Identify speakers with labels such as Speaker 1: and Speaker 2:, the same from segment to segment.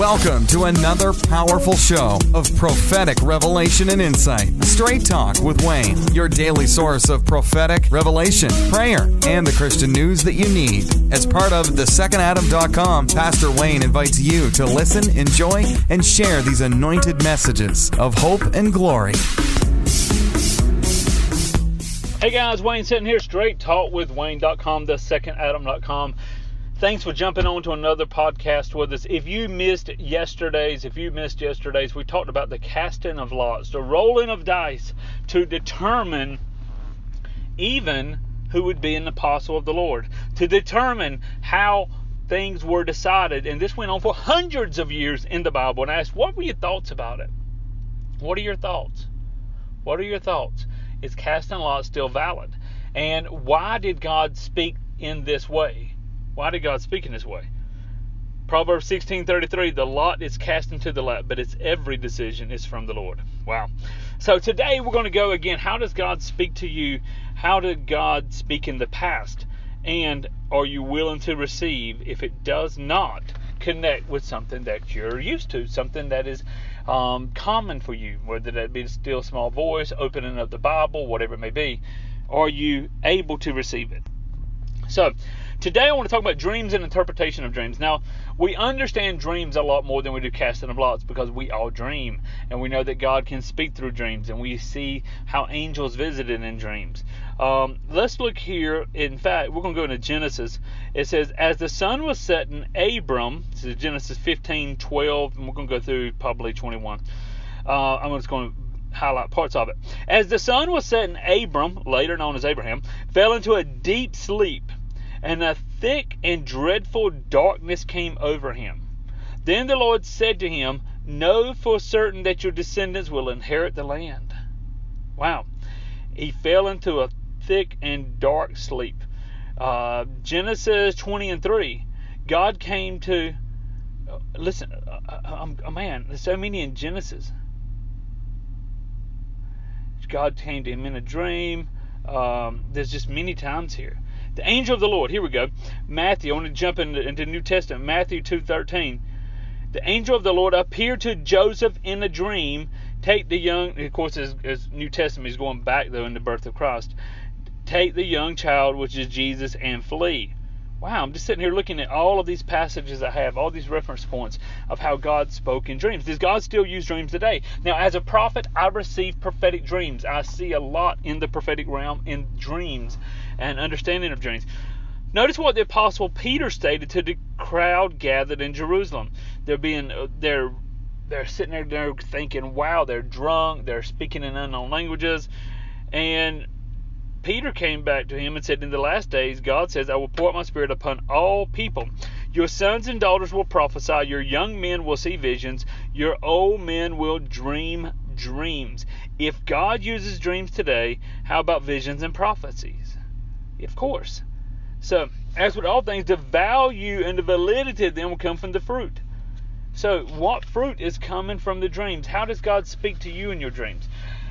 Speaker 1: Welcome to another powerful show of prophetic revelation and insight. Straight Talk with Wayne, your daily source of prophetic revelation, prayer, and the Christian news that you need. As part of thesecondadam.com, Pastor Wayne invites you to listen, enjoy, and share these anointed messages of hope and glory.
Speaker 2: Hey guys, Wayne sitting here, Straight Talk with Wayne.com, thesecondadam.com. Thanks for jumping on to another podcast with us. If you missed yesterday's, we talked about the casting of lots, the rolling of dice to determine even who would be an apostle of the Lord, to determine how things were decided. And this went on for hundreds of years in the Bible. And I asked, what were your thoughts about it? What are your thoughts? What are your thoughts? Is casting lots still valid? And why did God speak in this way? Why did God speak in this way? Proverbs 16:33, the lot is cast into the lap, but its every decision is from the Lord. Wow. So today we're going to go again. How does God speak to you? How did God speak in the past? And are you willing to receive if it does not connect with something that you're used to, something that is common for you, whether that be a still small voice, opening up the Bible, whatever it may be? Are you able to receive it? So today I want to talk about dreams and interpretation of dreams. Now, we understand dreams a lot more than we do casting of lots because we all dream. And we know that God can speak through dreams. And we see how angels visited in dreams. Let's look here. In fact, we're going to go into Genesis. It says, as the sun was setting, Abram, this is Genesis 15:12, and we're going to go through probably 21. I'm just going to highlight parts of it. As the sun was setting, Abram, later known as Abraham, fell into a deep sleep, and a thick and dreadful darkness came over him. Then the Lord said to him, know for certain that your descendants will inherit the land. Wow. He fell into a thick and dark sleep. Genesis 20:3. God came to, man, there's so many in Genesis. God came to him in a dream. There's just many times here. The angel of the Lord. Here we go. Matthew. I want to jump into New Testament. Matthew 2:13. The angel of the Lord appeared to Joseph in a dream. Take the young. Of course, as New Testament is going back though in the birth of Christ. Take the young child, which is Jesus, and flee. Wow, I'm just sitting here looking at all of these passages I have, all these reference points of how God spoke in dreams. Does God still use dreams today? Now, as a prophet, I receive prophetic dreams. I see a lot in the prophetic realm in dreams and understanding of dreams. Notice what the Apostle Peter stated to the crowd gathered in Jerusalem. They're sitting there thinking, wow, they're drunk, they're speaking in unknown languages, and Peter came back to him and said, in the last days, God says, I will pour out my spirit upon all people. Your sons and daughters will prophesy. Your young men will see visions. Your old men will dream dreams. If God uses dreams today, how about visions and prophecies? Of course. So, as with all things, the value and the validity of them will come from the fruit. So, what fruit is coming from the dreams? How does God speak to you in your dreams?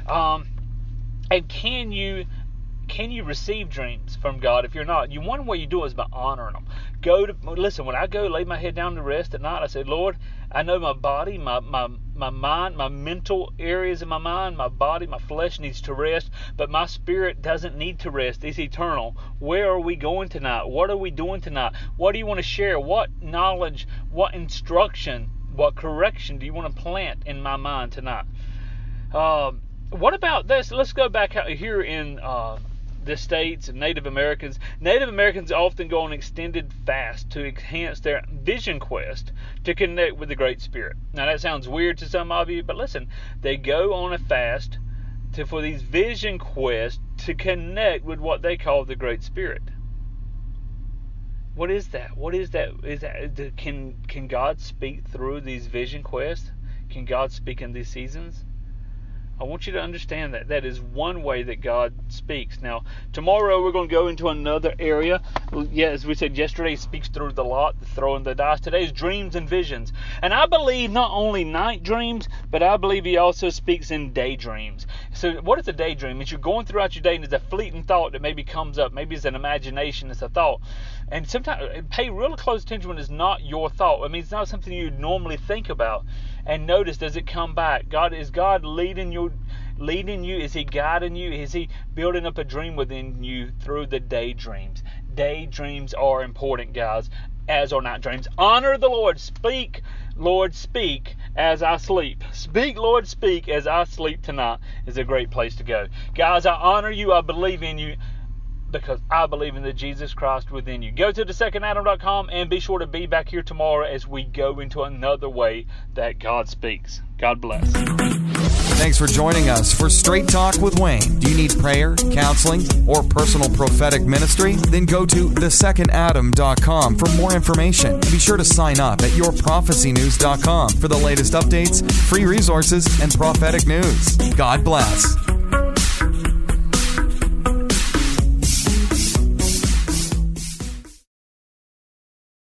Speaker 2: And can you receive dreams from God? If you're not, one way you do it is by honoring them. Listen, when I go lay my head down to rest at night, I say, Lord, I know my body, my mind, my mental areas of my mind, my body, my flesh needs to rest, but my spirit doesn't need to rest. It's eternal. Where are we going tonight? What are we doing tonight? What do you want to share? What knowledge, what instruction, what correction do you want to plant in my mind tonight? What about this? Let's go back out here in the States and Native Americans. Native Americans often go on extended fast to enhance their vision quest to connect with the Great Spirit. Now that sounds weird to some of you, but listen, they go on a fast for these vision quests to connect with what they call the Great Spirit. What is that? What is that? Can God speak through these vision quests? Can God speak in these seasons? I want you to understand that. That is one way that God speaks. Now, tomorrow we're going to go into another area. Yeah, as we said yesterday, He speaks through the lot, throwing the dice. Today is dreams and visions. And I believe not only night dreams, but I believe He also speaks in daydreams. So what is a daydream? It's you're going throughout your day and there's a fleeting thought that maybe comes up. Maybe it's an imagination, it's a thought. And sometimes pay real close attention when it's not your thought. I mean, it's not something you normally think about. And notice, does it come back? Is God leading you? Is He guiding you? Is He building up a dream within you through the daydreams? Daydreams are important, guys, as are night dreams. Honor the Lord. Speak, Lord, speak as I sleep. Speak, Lord, speak as I sleep tonight is a great place to go. Guys, I honor you. I believe in you because I believe in the Jesus Christ within you. Go to thesecondadam.com and be sure to be back here tomorrow as we go into another way that God speaks. God bless.
Speaker 1: Thanks for joining us for Straight Talk with Wayne. Do you need prayer, counseling, or personal prophetic ministry? Then go to thesecondadam.com for more information. Be sure to sign up at yourprophecynews.com for the latest updates, free resources, and prophetic news. God bless.